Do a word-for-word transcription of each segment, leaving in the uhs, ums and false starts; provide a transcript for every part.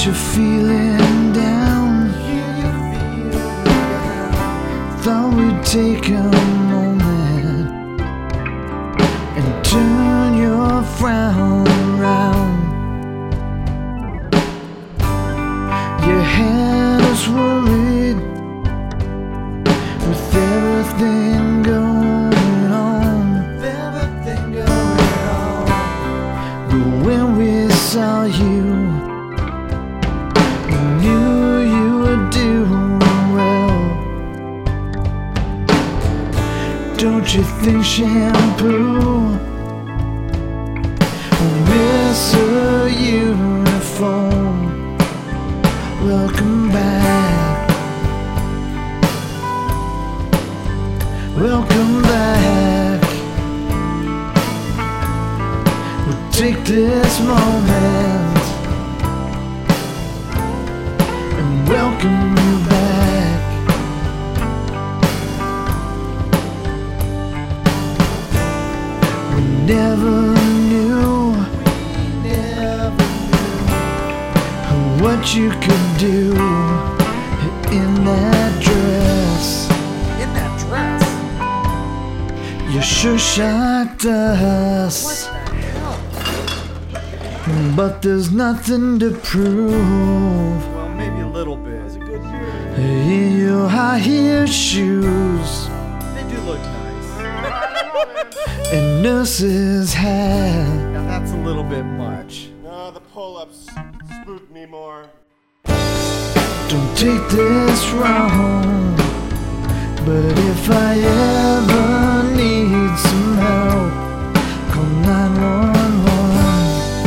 that you're feeling down. Thought we'd take a moment and turn your frown around. You had us worried with everything going on, with everything going on. But when we saw you, we knew you were doing well. Don't you think shampoo will miss her uniform? Welcome back, welcome back. We'll take this moment and welcome you back. We never knew, we never knew what you could do in that dress. In that dress? You sure shocked us. What the hell? But there's nothing to prove. Well, maybe a little bit. It's a good year. In your high heel shoes They do look nice. and nurse's hat. Now that's a little bit much. No, the pull-ups spook me more. Don't take this wrong, but if I ever need some help, call nine one one.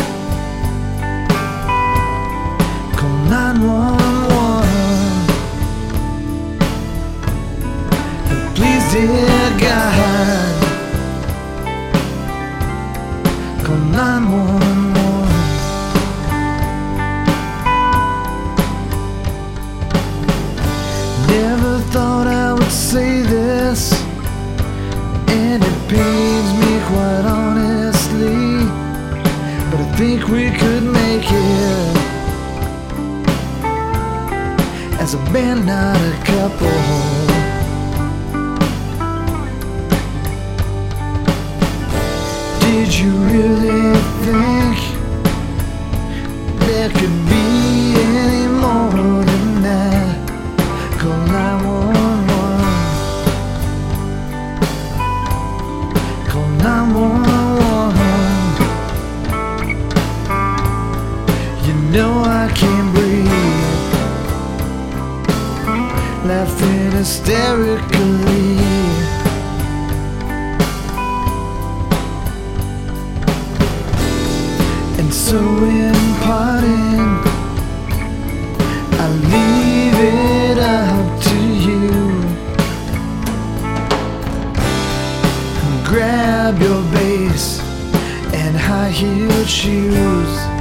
Call nine one one. And please, dear God, call nine one one. Never thought I would say this, and it pains me quite honestly, but I think we could make it as a band, not a couple. Did you really think there could be any more than that? Call nine one one. Call nine one one. You know I can't breathe, laughing hysterically. And so in parting, I leave it up to you. Grab your bass and high-heeled shoes.